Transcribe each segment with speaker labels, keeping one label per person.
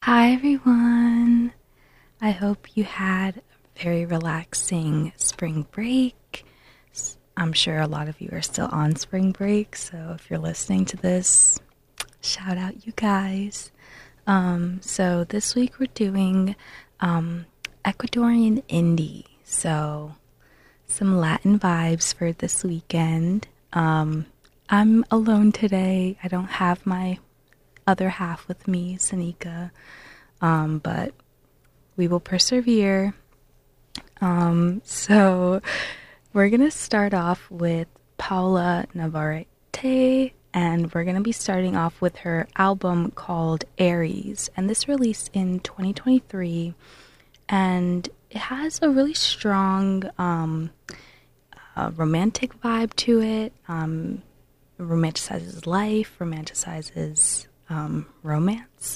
Speaker 1: Hi everyone! I hope you had a very relaxing spring break. I'm sure a lot of you are still on spring break, so if you're listening to this, shout out you guys. So this week we're doing Ecuadorian indie, so some Latin vibes for this weekend. I'm alone today. I don't have my other half with me, Sanika, but we will persevere. So we're gonna start off with Paula Navarrete, and we're gonna be starting off with her album called Aries, and this released in 2023, and it has a really strong romantic vibe to it. Romanticizes life, romanticizes romance.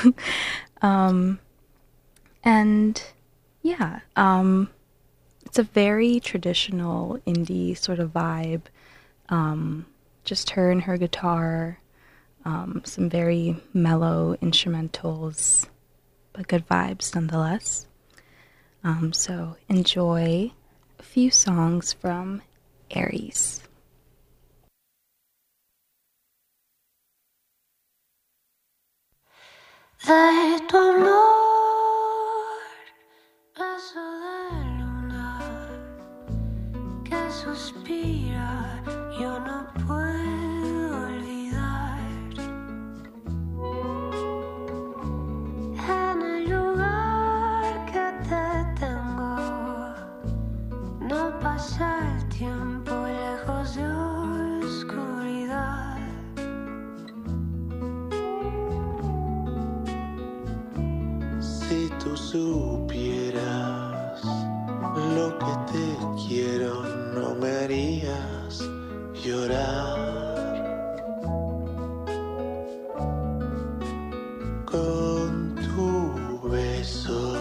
Speaker 1: And yeah, it's a very traditional indie sort of vibe. Just her and her guitar, some very mellow instrumentals, but good vibes nonetheless. So enjoy a few songs from Aries.
Speaker 2: De tu amor, beso de luna que suspira, yo no puedo olvidar. En el lugar que te tengo, no pasa el tiempo lejos de oscuridad.
Speaker 3: Si tú supieras lo que te quiero, no me harías llorar. Con tu beso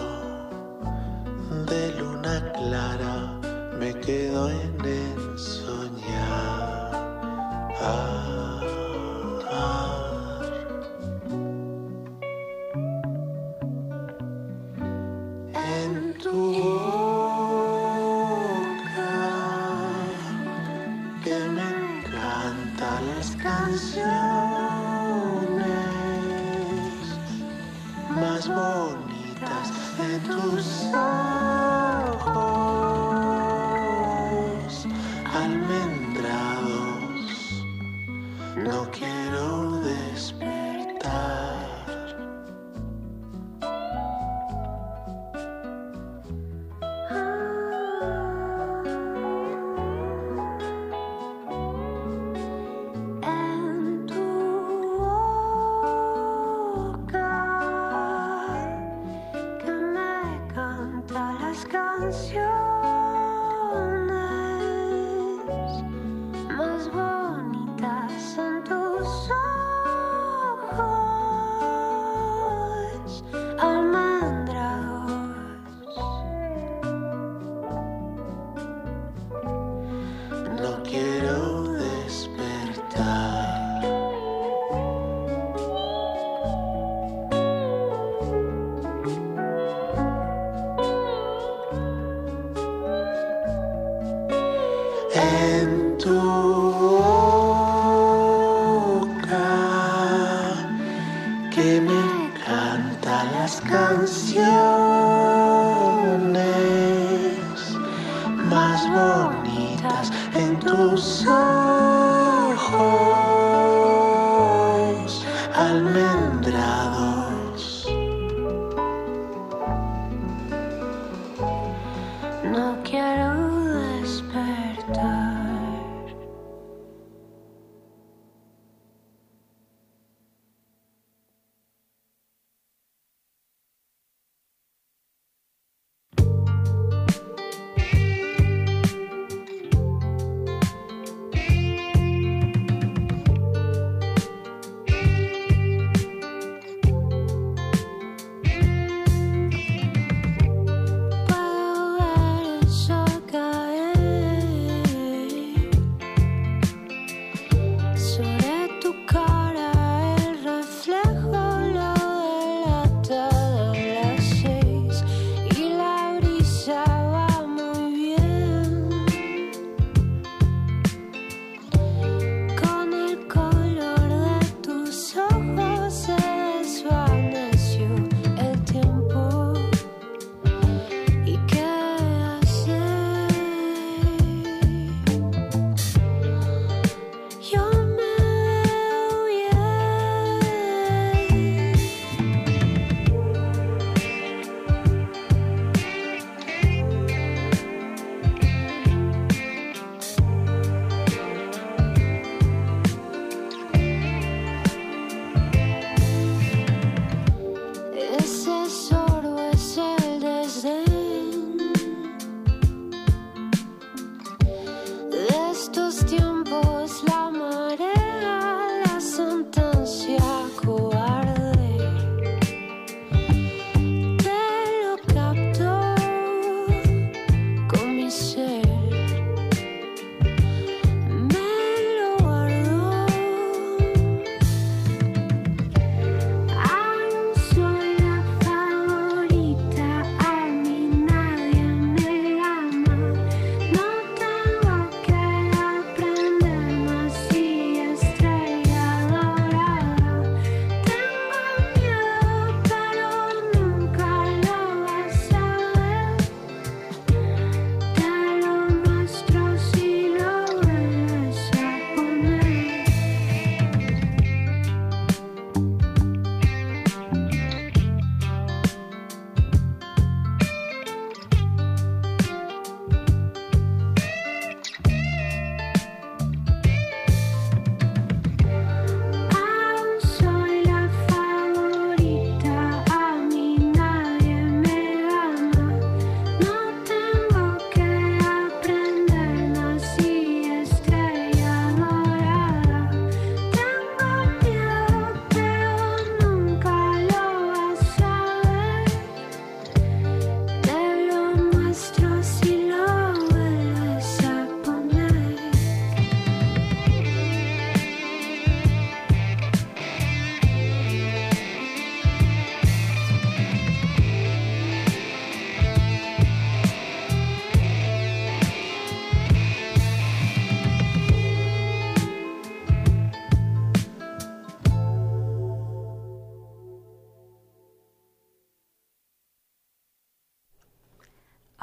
Speaker 3: de luna clara me quedo en el soñar. En tu boca, que me encantan las canciones más bonitas de tus ojos almendrados. No quiero despertar.
Speaker 2: En tu boca, que me canta las canciones más bonitas en tus ojos almendrados.
Speaker 3: No quiero despertar. En tu boca, que me canta las canciones más bonitas en tus ojos almendrados.
Speaker 2: No quiero despertar.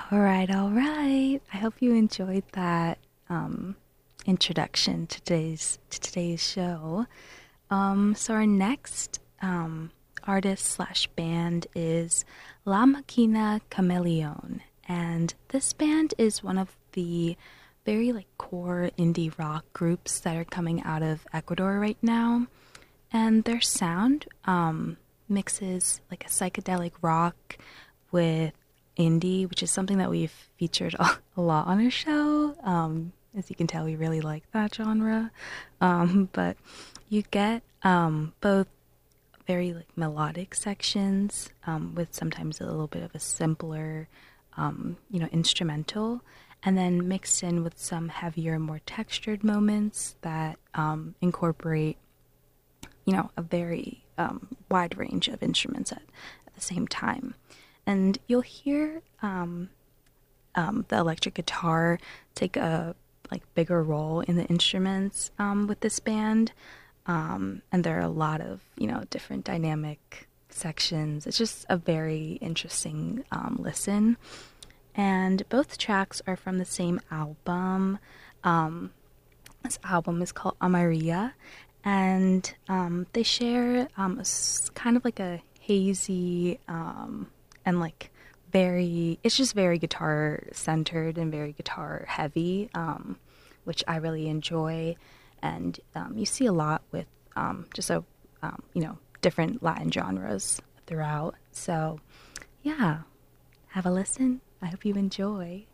Speaker 1: All right, all right. I hope you enjoyed that introduction to today's show. So our next artist slash band is La Máquina Camaleón, and this band is one of the very like core indie rock groups that are coming out of Ecuador right now, and their sound mixes like a psychedelic rock with indie, which is something that we've featured a lot on our show. As you can tell, we really like that genre. But you get both very like melodic sections with sometimes a little bit of a simpler, instrumental, and then mixed in with some heavier, more textured moments that incorporate, a very wide range of instruments at the same time. And you'll hear the electric guitar take a bigger role in the instruments with this band. And there are a lot of, different dynamic sections. It's just a very interesting listen. And both tracks are from the same album. This album is called Amarilla. And they share kind of like a hazy and like it's just very guitar centered and very guitar heavy, which I really enjoy. And you see a lot with different Latin genres throughout. So yeah, have a listen. I hope you enjoy.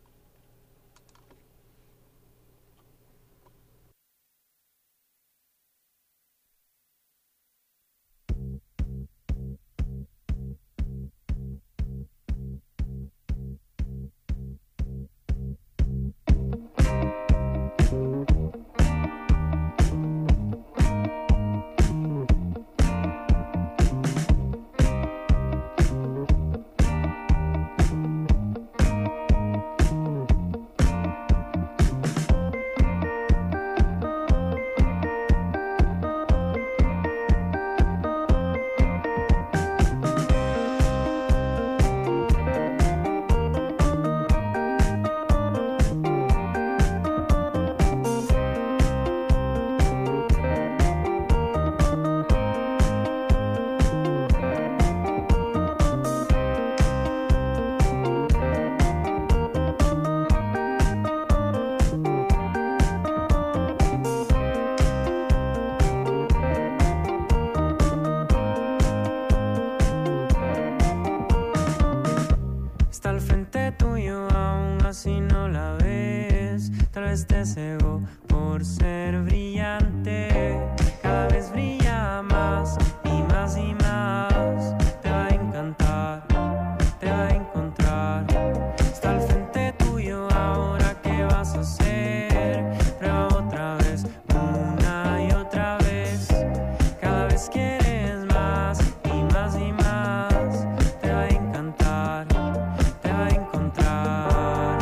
Speaker 4: Te cegó por ser brillante, cada vez brilla más y más y más. Te va a encantar, te va a encontrar. Está al frente tuyo, ahora qué vas a hacer. Prueba otra vez, una y otra vez. Cada vez quieres más y más y más. Te va a encantar, te va a encontrar.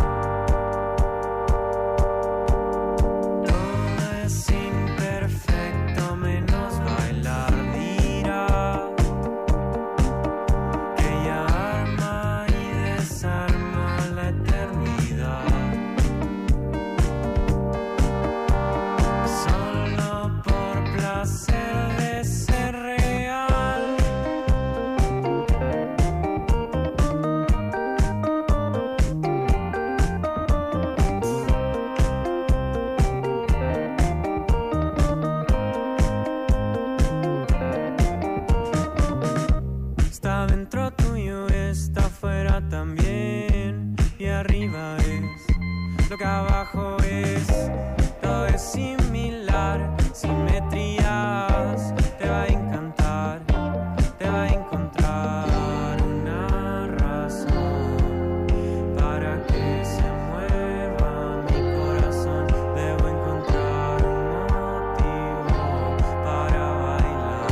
Speaker 4: Lo que abajo es, todo es similar, simetrías. Te va a encantar, te va a encontrar una razón para que se mueva mi corazón. Debo encontrar un motivo para bailar.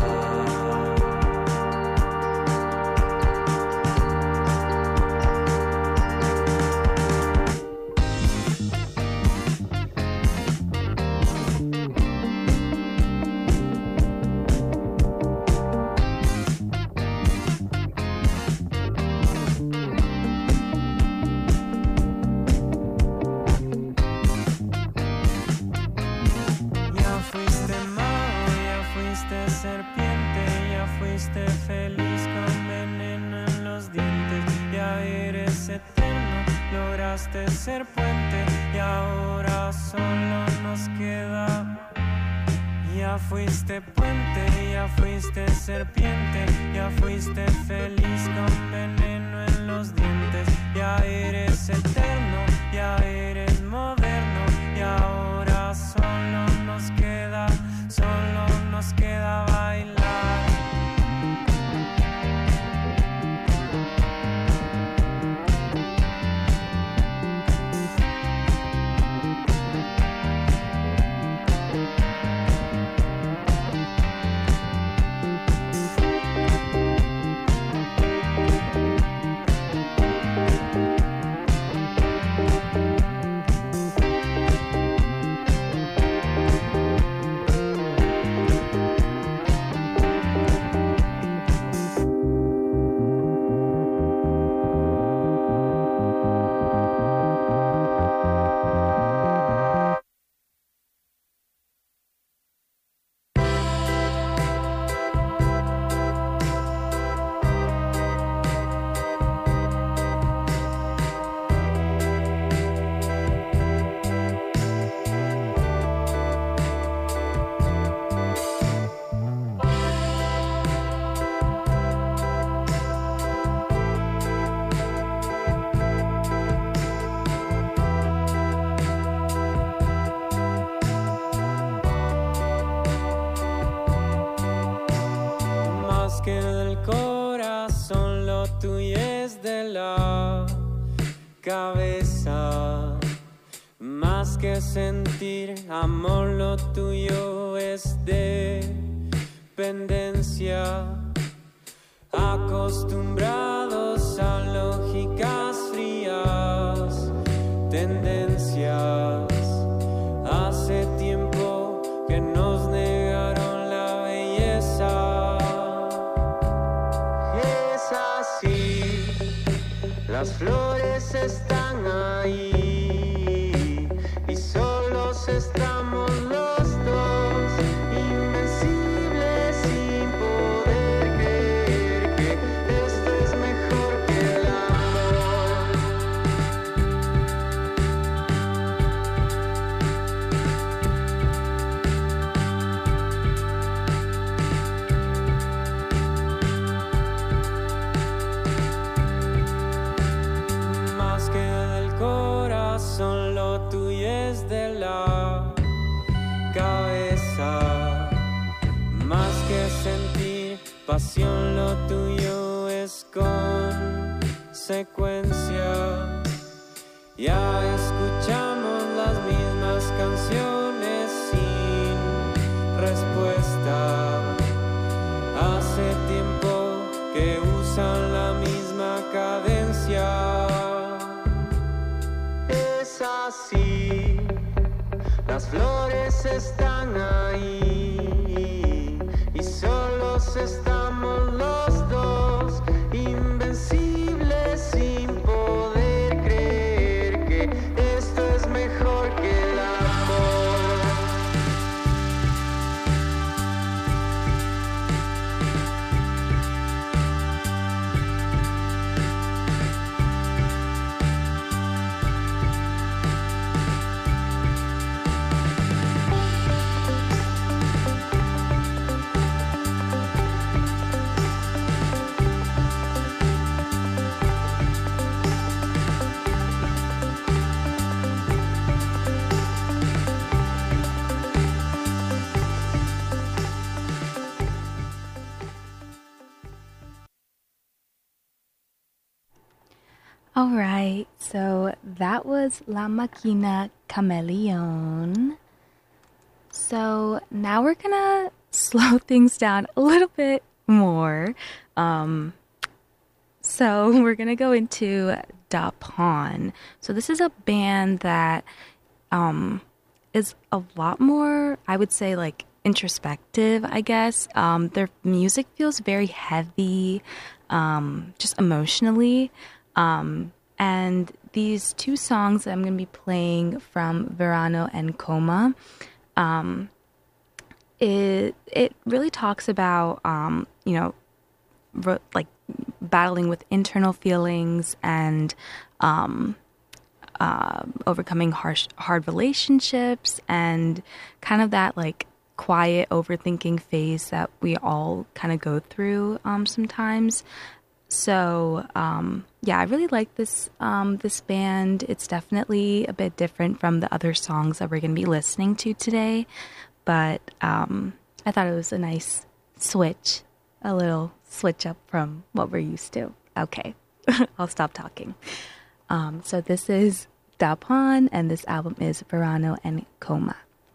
Speaker 4: serpiente, ya fuiste feliz con veneno en los dientes, ya eres eterno, lograste ser puente y ahora solo nos queda. Ya fuiste puente, ya fuiste serpiente, ya fuiste feliz con veneno en los dientes, ya eres eterno, ya eres moderno y ahora solo nos queda bailar. Que del corazón lo tuyo es de la cabeza, más que sentir amor lo tuyo es dependencia, acostumbrados a lógicas frías, tendencias, hace tiempo que nos negaron la belleza. Las flores están ahí y solos estamos los dos, invencibles sin poder creer que esto es mejor que el corazón lo tuyo es de la cabeza, más que sentir pasión lo tuyo es consecuencia. Ya escuchamos las mismas canciones sin respuesta, hace tiempo que usan la misma cadencia. Así, las flores están ahí y solos estamos los dos, invencibles sin poder creer que esto es mejor que el amor.
Speaker 1: All right, so that was La Máquina Camaleón. So now we're gonna slow things down a little bit more. So we're gonna go into Da Pawn. So this is a band that is a lot more, I would say, like introspective, I guess. Their music feels very heavy, just emotionally. And these two songs that I'm going to be playing from Verano and Coma, it really talks about like battling with internal feelings and overcoming hard relationships and kind of that like quiet overthinking phase that we all kind of go through sometimes. So I really like this this band. It's definitely a bit different from the other songs that we're going to be listening to today, but I thought it was a nice switch, a little switch up from what we're used to. Okay, I'll stop talking. So this is Dapan, and this album is Verano and Coma.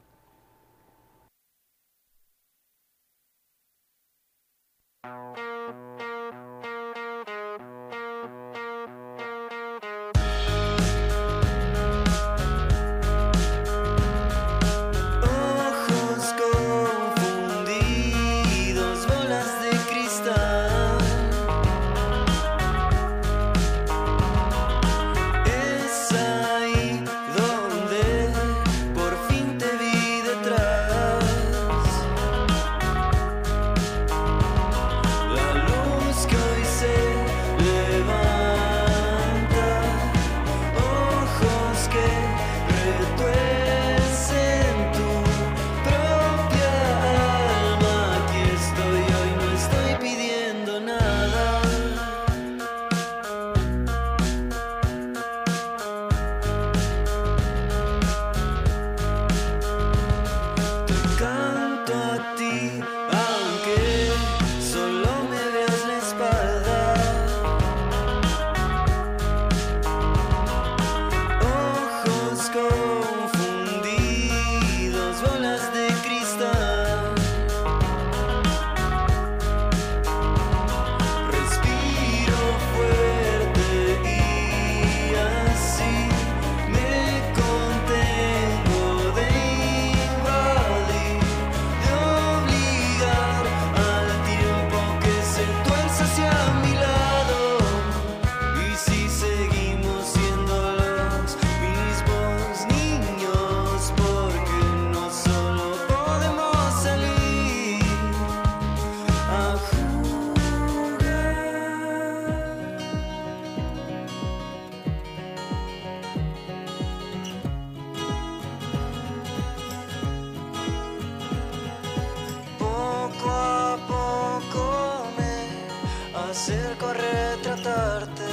Speaker 5: acerco a retratarte.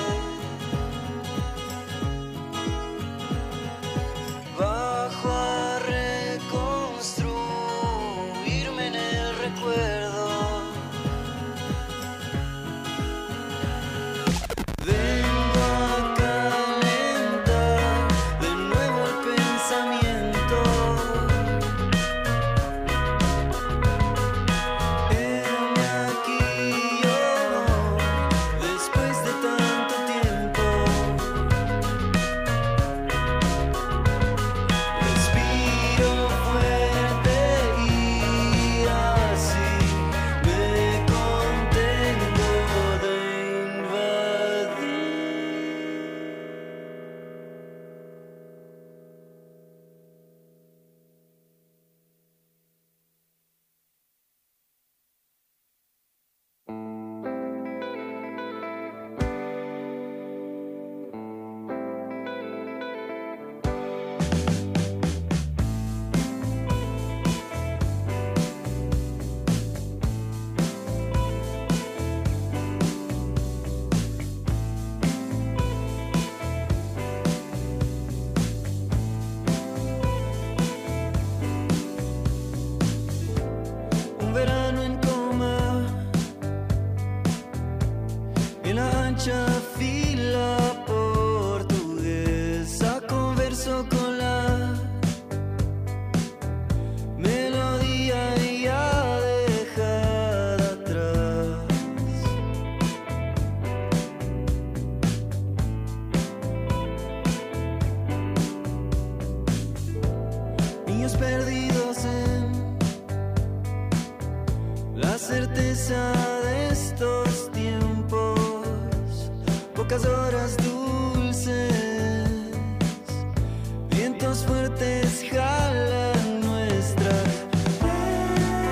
Speaker 5: Bajo a reconstruirme en el recuerdo. Vengo a calentar de nuevo el pensamiento. Heme aquí yo, después de tanto tiempo. Respiro fuerte y así me contengo de invadir. Un verano en coma, en la ancha fila portuguesa, converso con la melodía ya dejada atrás. Niños perdidos en la certeza de estos tiempos, pocas horas dulces, vientos fuertes jalan nuestra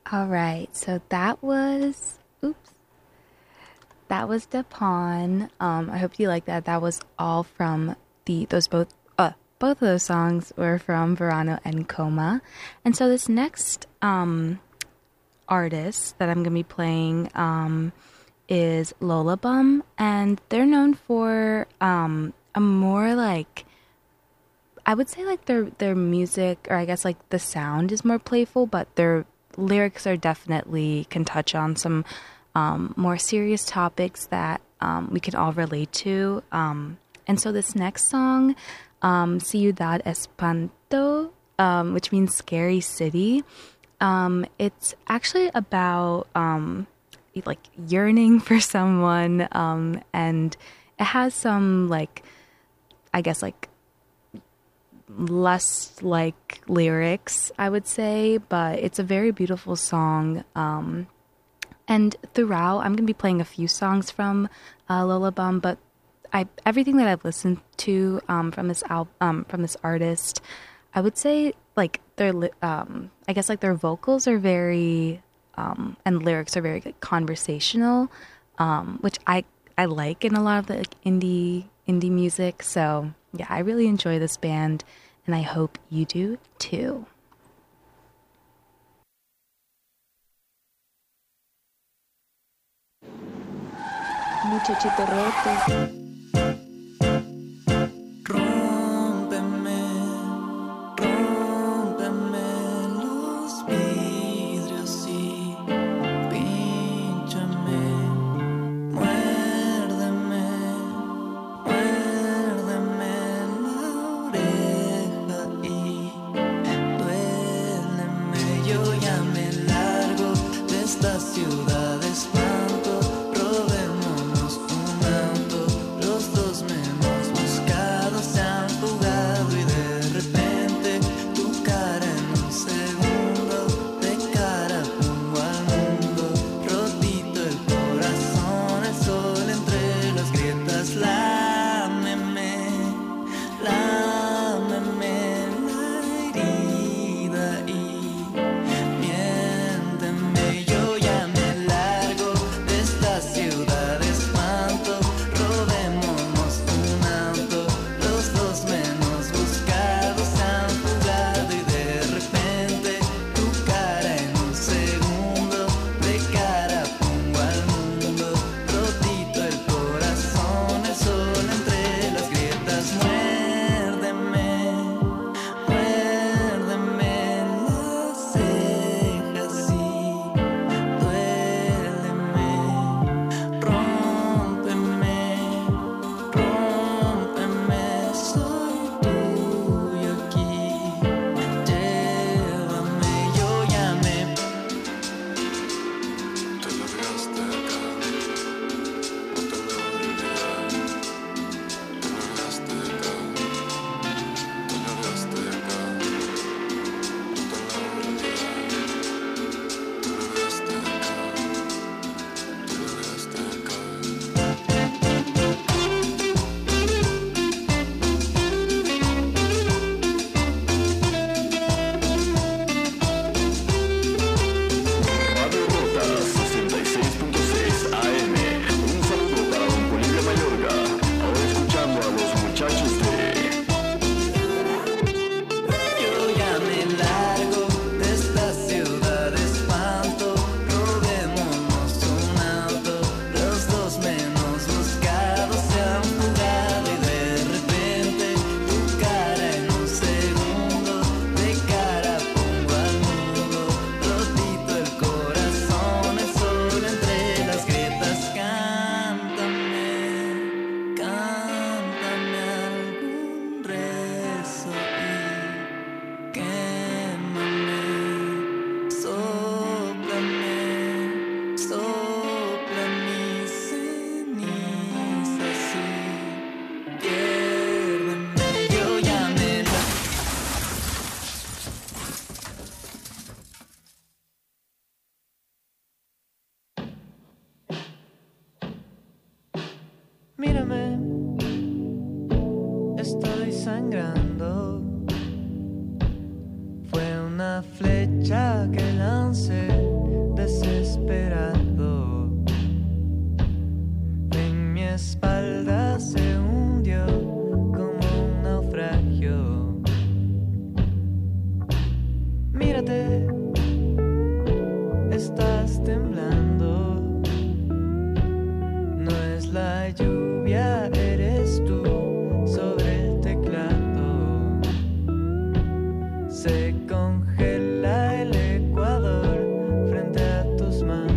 Speaker 1: All right, so that was Depon. I hope you like that. That was all from both of those songs were from Verano and Coma. And so this next artist that I'm gonna be playing is Lola Bum, and they're known for a more like, I would say like their music, or I guess like the sound is more playful, but their lyrics are definitely can touch on some more serious topics that we can all relate to. And so this next song, Ciudad Espanto, which means scary city, it's actually about like yearning for someone, and it has some like, I guess like less like lyrics, I would say, but it's a very beautiful song. And throughout, I'm going to be playing a few songs from Lola Bum, but everything that I've listened to from this from this artist, I would say like their I guess like their vocals are very and lyrics are very like, conversational, which I like in a lot of the like, indie music. So yeah, I really enjoy this band, and I hope you do too.
Speaker 6: Muchachito roto.
Speaker 5: Rómpeme, rómpeme los vidrios y pínchame, muérdeme, muérdeme la oreja y duéleme. Yo ya me largo de esta ciudad de espanto. Robémonos un auto, los dos menos buscados se han fugado y de repente tu cara en un segundo, de cara pongo al mundo, rotito el corazón, el sol entre las grietas, lámeme, lámeme la herida y miénteme. Yo ya me largo de esta ciudad de espanto, robémonos un auto, los dos menos buscados se han fugado y de repente tu cara en un segundo, de cara pongo al mundo, rotito el corazón, el sol entre las grietas, muérdeme, muérdeme las cejas y duéleme, rómpeme, rómpeme, soy tuyo aquí, llévame, yo ya me te largaste de acá, no te logro olvidar, te largaste de acá, te largaste de acá, no te logro olvidar, te largaste de acá, te largaste de acá.
Speaker 7: Radio Rota 66.6 AM. Un saludo para Don Bolivia Mayorga. Ahora escuchando a los muchachos de
Speaker 5: Yo ya me largo de esta ciudad de espanto, robémonos un auto, los dos menos buscados se han fugado y de repente tu cara en un segundo, de cara pongo al mundo, rotito el corazón, el sol entre las grietas, cántame, cántame algún rezo y quémame, sóplame, sopla mis cenizas y piérdeme, yo ya me Mírame, estoy sangrando. Fue una flecha que lancé desesperado. En mi espalda se hundió como un naufragio. Mírate, estás temblando. No es la lluvia, eres tú sobre el teclado. Se congela el Ecuador frente a tus manos.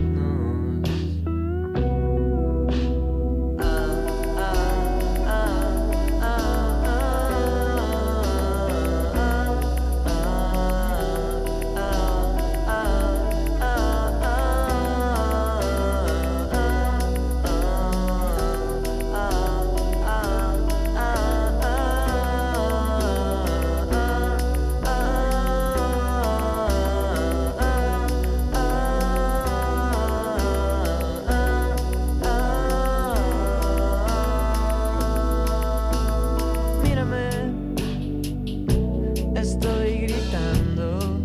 Speaker 5: Estoy gritando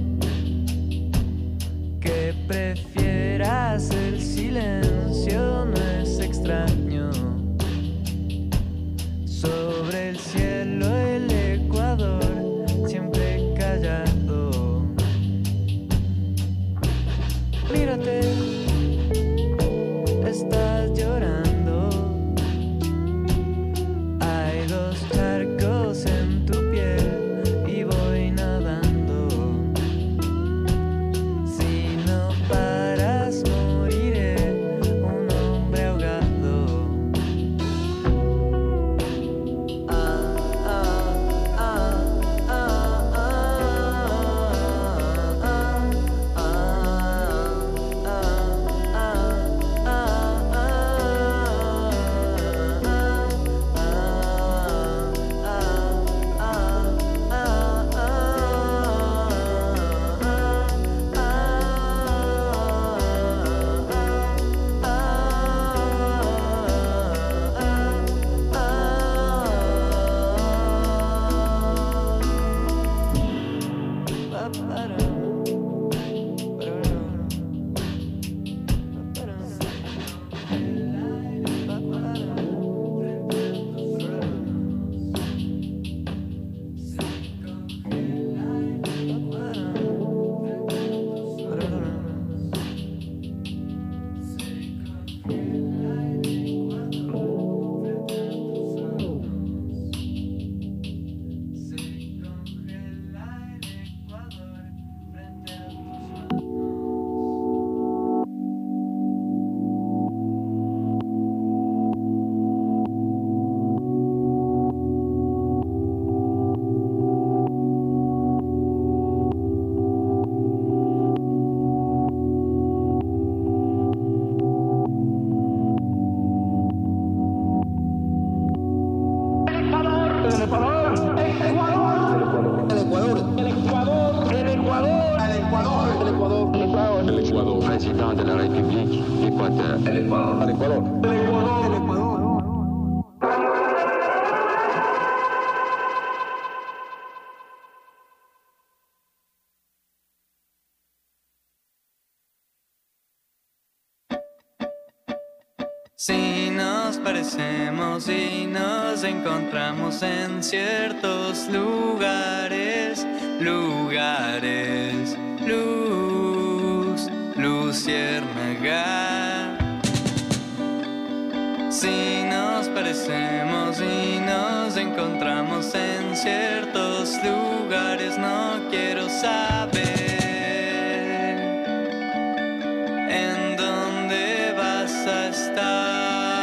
Speaker 5: que prefieras el silencio, no es extraño. Sobre el cielo el Ecuador siempre callado. Mírate, estás llorando. Hay dos charcos en tu piel y voy nadando. Si no paras moriré un hombre ahogado.
Speaker 8: Président de la République d'Équateur.
Speaker 5: Si nos parecemos y nos encontramos en ciertos lugares, luz, luciérnaga. Si nos parecemos y nos encontramos en ciertos lugares, no quiero saber en dónde vas a estar.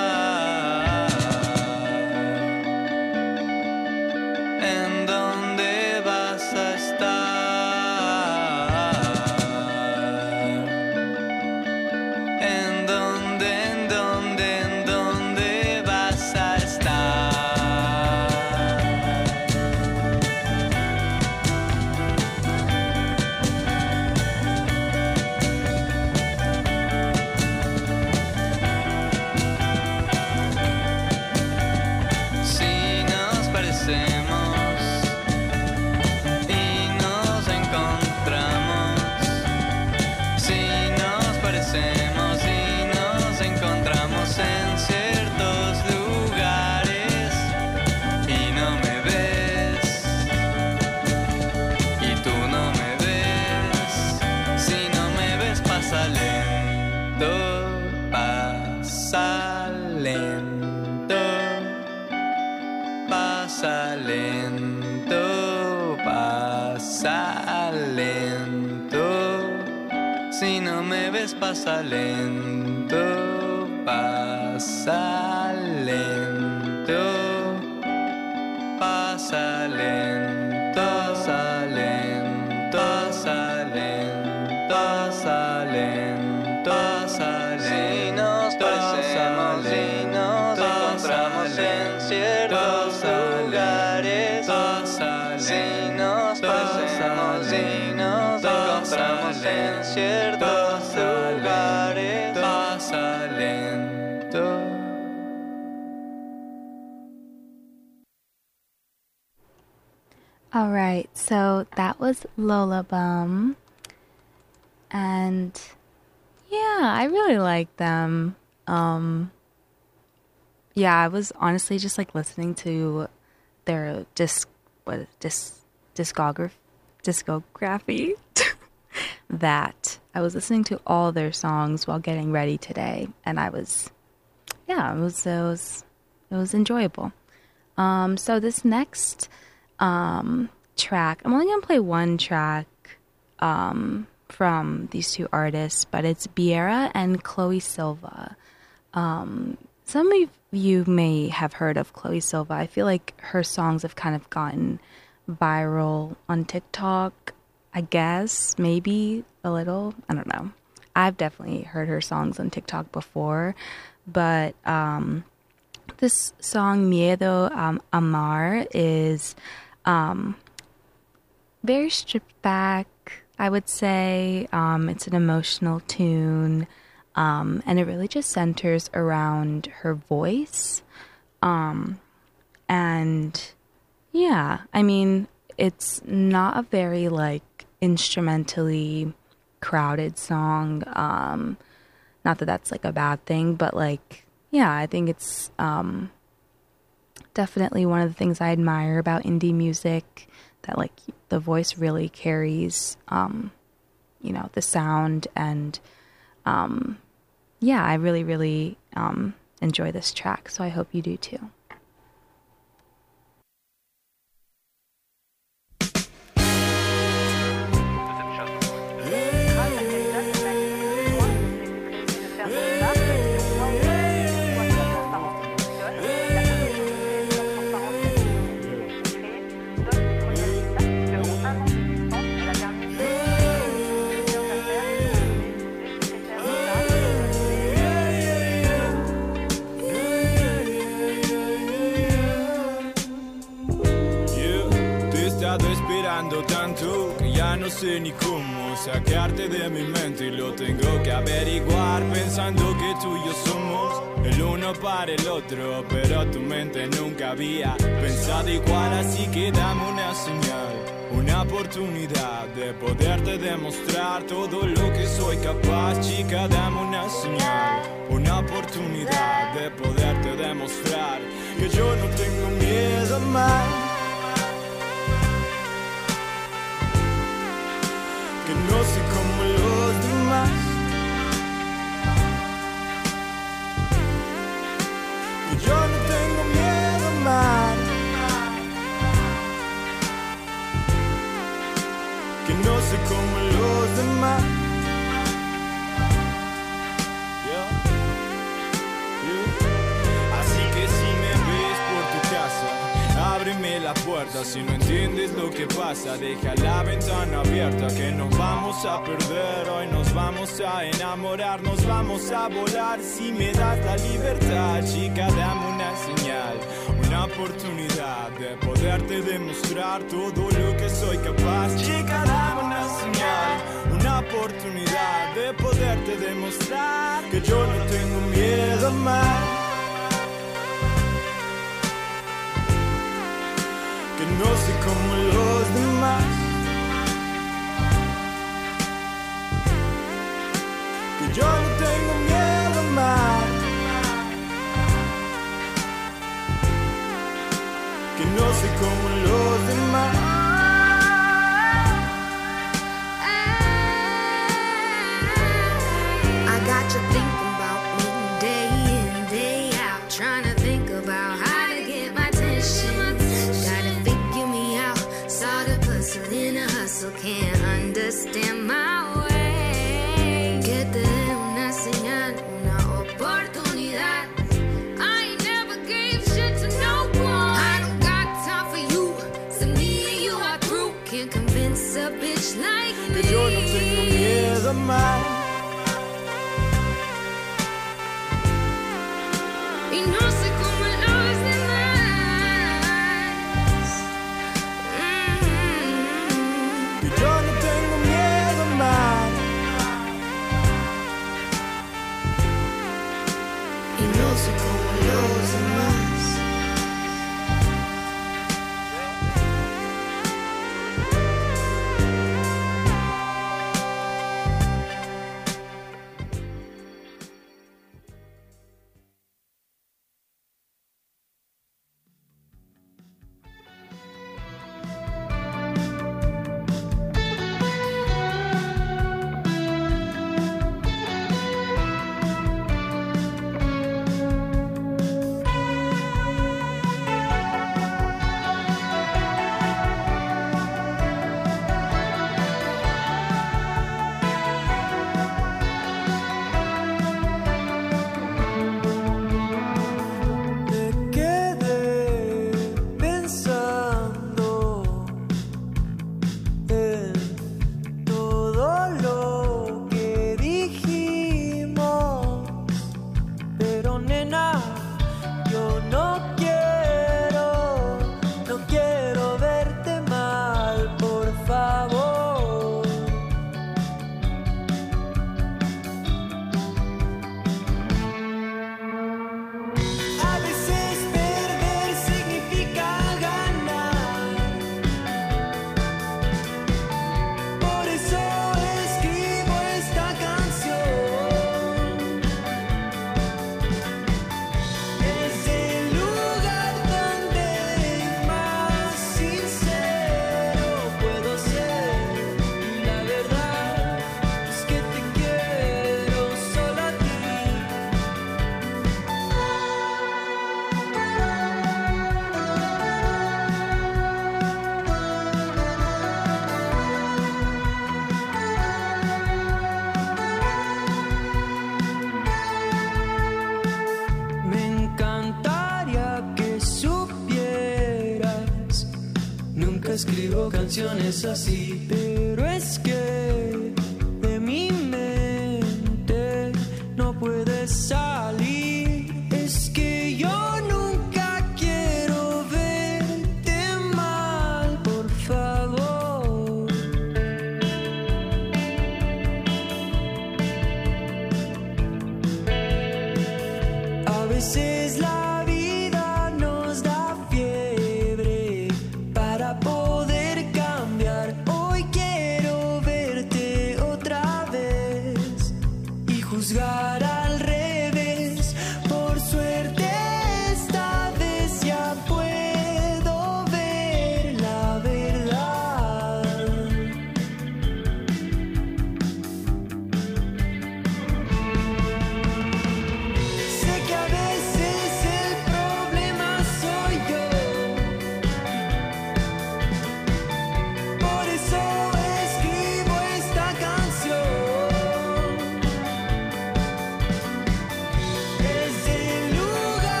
Speaker 5: ¿En dónde vas a estar? ¿En dónde vas a estar? pasa lento. Si no me ves, pasa lento, pasa lento, pasa lento, pasa lento, pasa lento, pasa lento, pasa lento. Si nos parecemos y nos encontramos en ciertos lugares, si nos parecemos y nos encontramos en ciertos lugares, pasa lento.
Speaker 1: All right, so that was Lola Bum, and yeah, I really like them. Yeah, I was honestly just like listening to their discography. That I was listening to all their songs while getting ready today, and it was enjoyable. So this next track, I'm only gonna play one track from these two artists, but it's Biera and Chloe Silva. Some of you may have heard of Chloe Silva. I feel like her songs have kind of gotten viral on TikTok, I guess, maybe a little. I don't know. I've definitely heard her songs on TikTok before, but this song Miedo Amar is very stripped back, I would say. It's an emotional tune, and it really just centers around her voice. And yeah, I mean, it's not a very like instrumentally crowded song. Not that that's like a bad thing, but like, yeah, I think it's definitely one of the things I admire about indie music, that like the voice really carries, the sound, and yeah, I really, really enjoy this track, so I hope you do too.
Speaker 9: Tanto que ya no sé ni cómo sacarte de mi mente y lo tengo que averiguar, pensando que tú y yo somos el uno para el otro, pero tu mente nunca había pensado igual, así que dame una señal, una oportunidad de poderte demostrar todo lo que soy capaz, chica, dame una señal, una oportunidad de poderte demostrar que yo no tengo miedo más. Que no soy como los demás, que yo no tengo miedo más, que no soy como los demás. Así que si me ves por tu casa, ábreme la puerta, si no entiendes lo que pasa, deja la ventana abierta, que nos vamos a perder, hoy nos vamos a enamorar, nos vamos a volar, si me das la libertad, chica, dame una señal, una oportunidad de poderte demostrar todo lo que soy capaz, chica, dame una señal, una oportunidad de poderte demostrar que yo no tengo miedo más. Que no soy como los demás, que yo no tengo miedo más, que no soy como los demás.
Speaker 2: I got you thinking about me day in, day out, trying to think about how to get my attention. Gotta figure me out, saw the hustle in a hustle, can't understand my way. Que te dé una señal, una oportunidad. I ain't never gave shit to no one. I don't got time for you, so me and you are through. Can't convince a bitch like me.
Speaker 9: Que yo no tengo miedo más.
Speaker 2: Y no sé cómo los demás.
Speaker 9: Que yo no tengo miedo más.
Speaker 2: Y no sé cómo los demás.
Speaker 5: Escribo canciones así, pero es que de mi mente no puedes salir. Es que yo nunca quiero verte mal, por favor. A veces la vida nos da fiebre para poder cambiar. Hoy quiero ver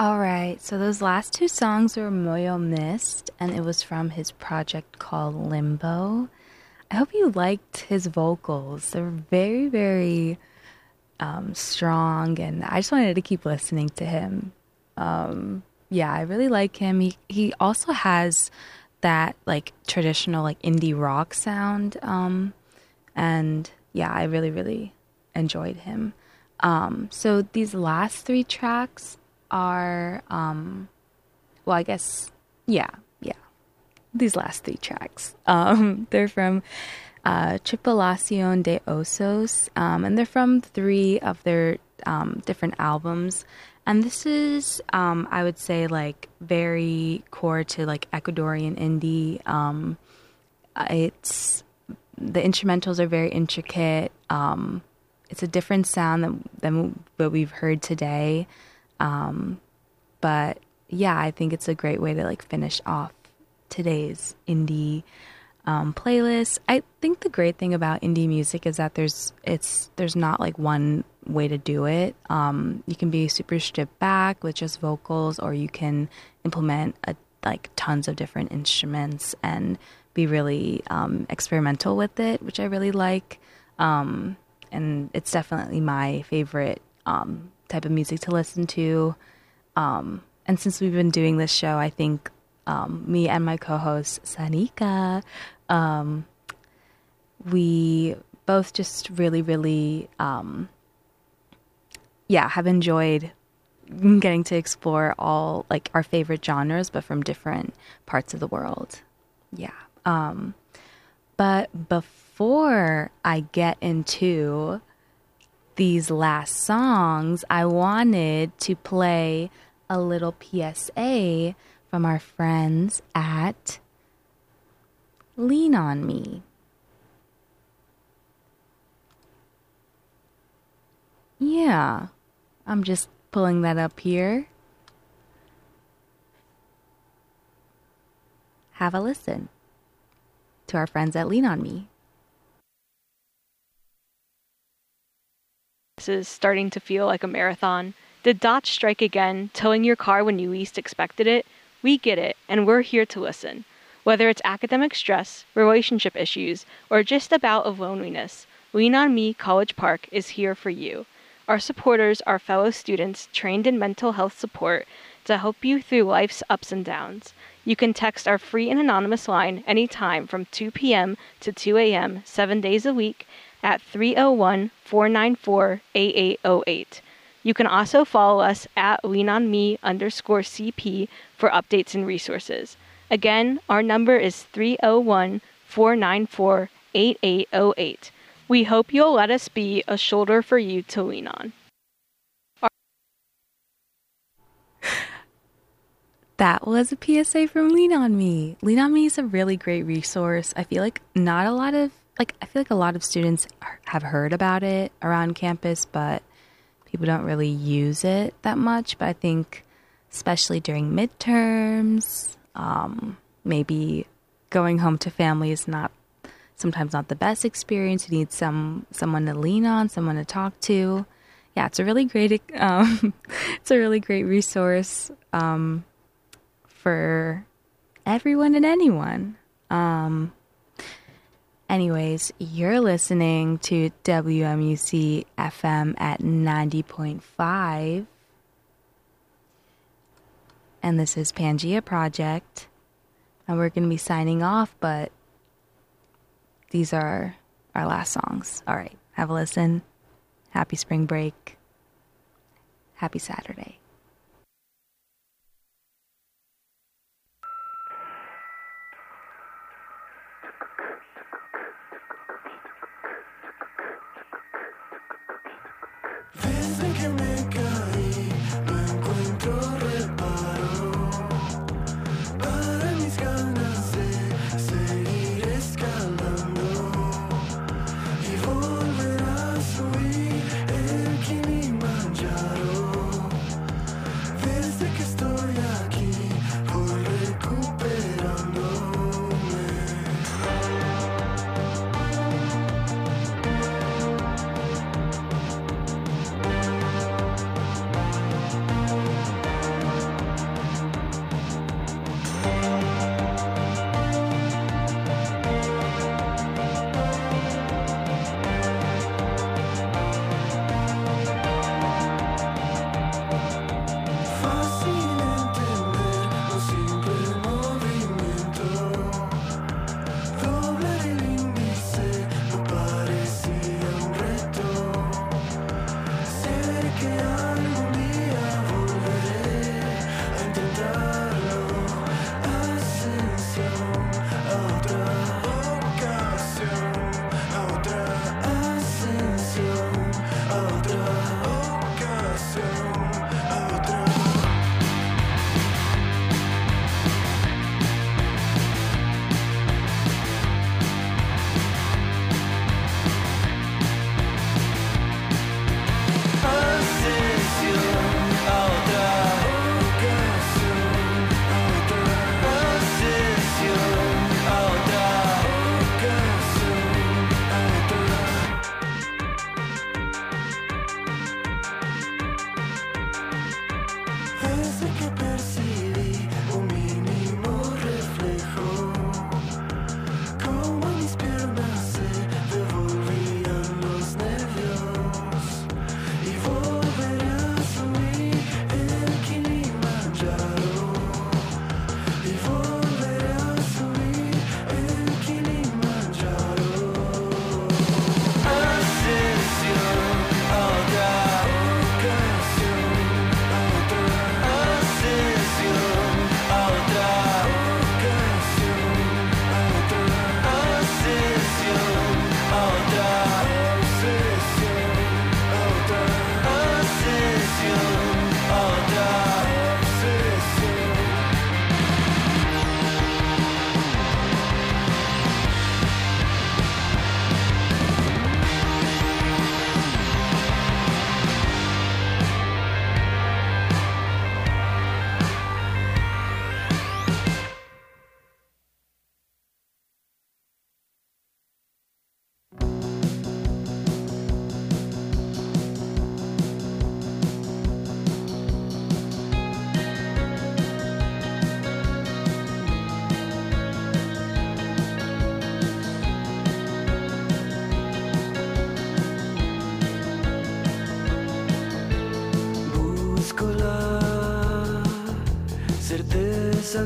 Speaker 1: All right, so those last two songs were Moyo Mist, and it was from his project called Limbo. I hope you liked his vocals. They're very, very strong, and I just wanted to keep listening to him. Yeah, I really like him. He also has that like traditional like indie rock sound, and yeah, I really, really enjoyed him. So these last three tracks are, well, I guess, yeah, these last three tracks. They're from Tripulación de Osos, and they're from three of their different albums. And this is, I would say, like, very core to, like, Ecuadorian indie. The instrumentals are very intricate. It's a different sound than what we've heard today. But yeah, I think it's a great way to like finish off today's indie playlist. I think the great thing about indie music is that there's not like one way to do it. You can be super stripped back with just vocals, or you can implement like tons of different instruments and be really experimental with it, which I really like. And it's definitely my favorite type of music to listen to. And since we've been doing this show, I think me and my co-host Sanika, we both just really, really, have enjoyed getting to explore all like our favorite genres, but from different parts of the world. Yeah. But before I get into these last songs, I wanted to play a little PSA from our friends at Lean On Me. Yeah, I'm just pulling that up here. Have a listen to our friends at Lean On Me.
Speaker 10: This is starting to feel like a marathon. Did dots strike again, towing your car when you least expected it? We get it, and we're here to listen. Whether it's academic stress, relationship issues, or just a bout of loneliness, Lean On Me College Park is here for you. Our supporters are fellow students trained in mental health support to help you through life's ups and downs. You can text our free and anonymous line anytime from 2 p.m. to 2 a.m. 7 days a week at 301-494-8808. You can also follow us at leanonme_CP for updates and resources. Again, our number is 301-494-8808. We hope you'll let us be a shoulder for you to lean on.
Speaker 1: That was a PSA from Lean On Me. Lean On Me is a really great resource. I feel like a lot of students have heard about it around campus, but people don't really use it that much. But I think especially during midterms, maybe going home to family is sometimes not the best experience. You need someone to lean on, someone to talk to. Yeah, it's a really great resource for everyone and anyone. Anyways, you're listening to WMUC FM at 90.5. And this is Pangea Project. And we're going to be signing off, but these are our last songs. All right, have a listen. Happy spring break. Happy Saturday.
Speaker 5: Desde que me caí, no encuentro reparo para mis ganas de seguir escalando y volver a subir el Kilimanjaro. Desde que estoy aquí, voy recuperándome.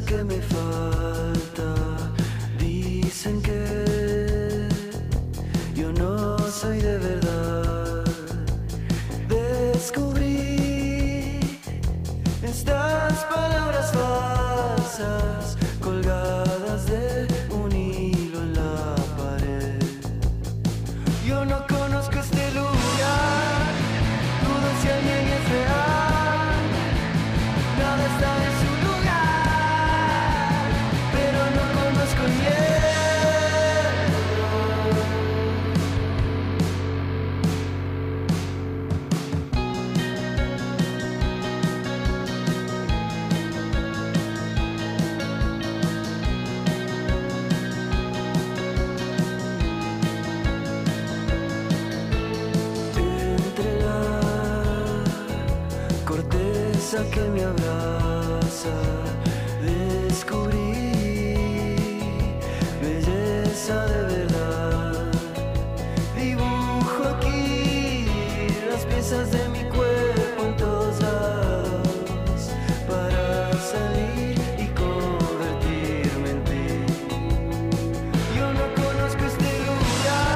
Speaker 5: que me falta. Dicen que yo no soy de verdad. Descubrí estas palabras falsas colgadas de un hilo en la pared. Yo no conozco este lugar, dudo si alguien es real. Nada está en su lugar, pero no conozco el miedo. Entre la corteza que me abraza